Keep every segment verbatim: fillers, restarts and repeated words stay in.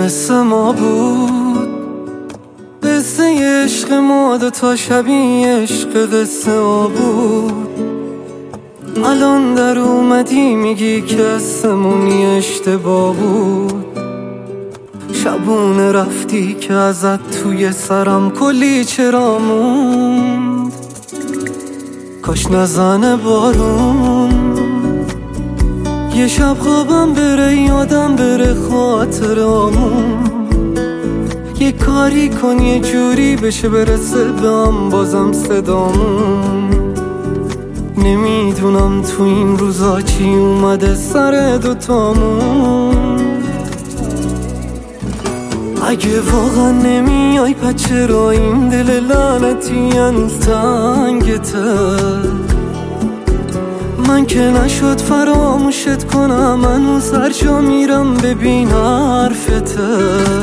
مثل ما بود، قصه عشق ما دوتا شبیه عشق قصه ها بود. الان در اومدی میگی که اسمونی اشتباه بود. شبونه رفتی که ازت توی سرم کلی چرا موند. کاش نزنه بارون، یه شب خوابم بره یادم بره خاطرامون. یه کاری کن یه جوری بشه برسه بهم بازم صدامون. نمیدونم تو این روزا چی اومده سر دوتامون. اگه واقعا نمیای پس چرا این دل لعنتی هنوز تنگته؟ من که نشد فراموشت کنم، هنوز هر جا میرم ببین حرفته.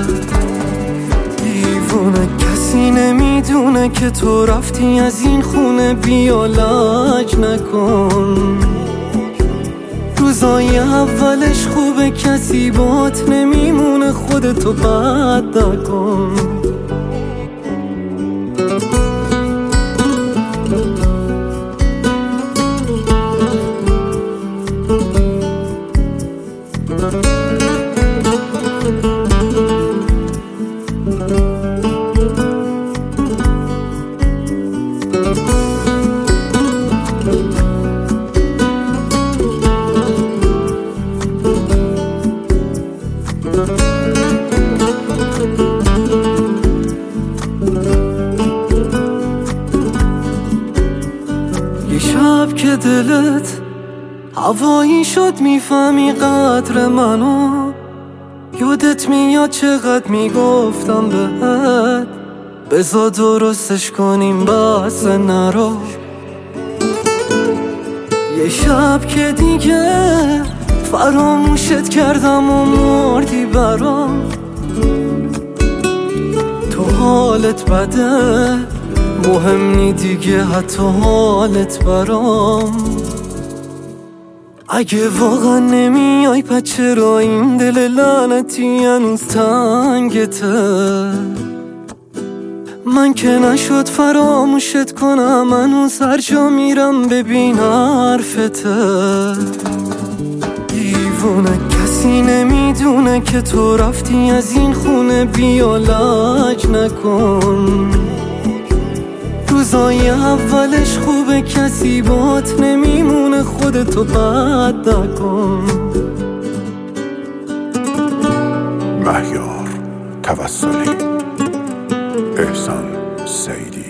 دیوونه کسی نمیدونه که تو رفتی از این خونه، بیا لج نکن. روزای اولش خوبه کسی بات نمیمونه، خودتو بد نکن. یه شب که دلت هوایی شد میفهمی قدر منو. یادت میاد چقدر میگفتم بهت بذار درستش کنیم بس نرو. یه شب که دیگه فراموشت کردم و مردی برام. تو حالت بده مهم نی دیگه حتی حالت برام. اگه واقعا نمیای پس چرا این دل لعنتی هنوز تنگته؟ من که نشد فراموشت کنم، هنوز هر جا میرم ببین حرفته. دیوونه کسی نمیدونه که تو رفتی از این خونه، بیا لج نکن. روزای اولش خوبه کسی بات نمیمونه، خودتو بد نکن. مهیار توسلی، احسان سیدی.